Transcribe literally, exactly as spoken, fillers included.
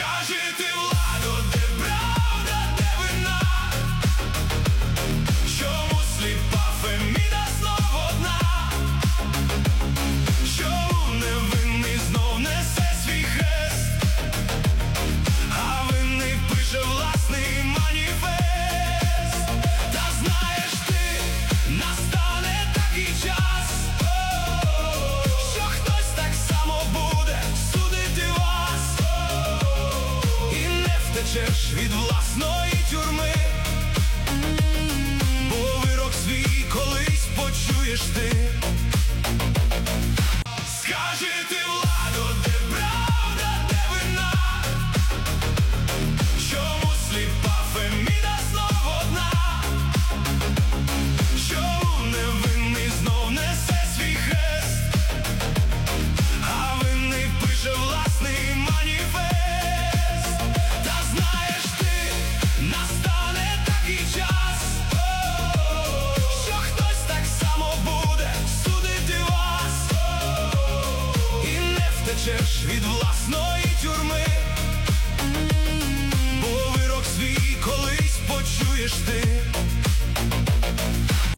Скажете, владо, де правда, де вина? Чому сліпа Феміда знов одна? Чому невинний знов несе свій хрест, а винний пише власний маніфест? Та знаєш ти, настане такий час, що хтось так само буде судити вас, і не втечеш від власної тюрми, бо вирок свій колись почуєш ти. Скажете, владо, де правда, де вина? Чому сліпа Феміда знов одна? Чому невинний знов несе свій хрест, а винний пише власний маніфест? Та знаєш ти, настане такий час, що хтось так само буде судити вас, і не втечеш від власної тюрми, бо вирок свій колись почуєш ти.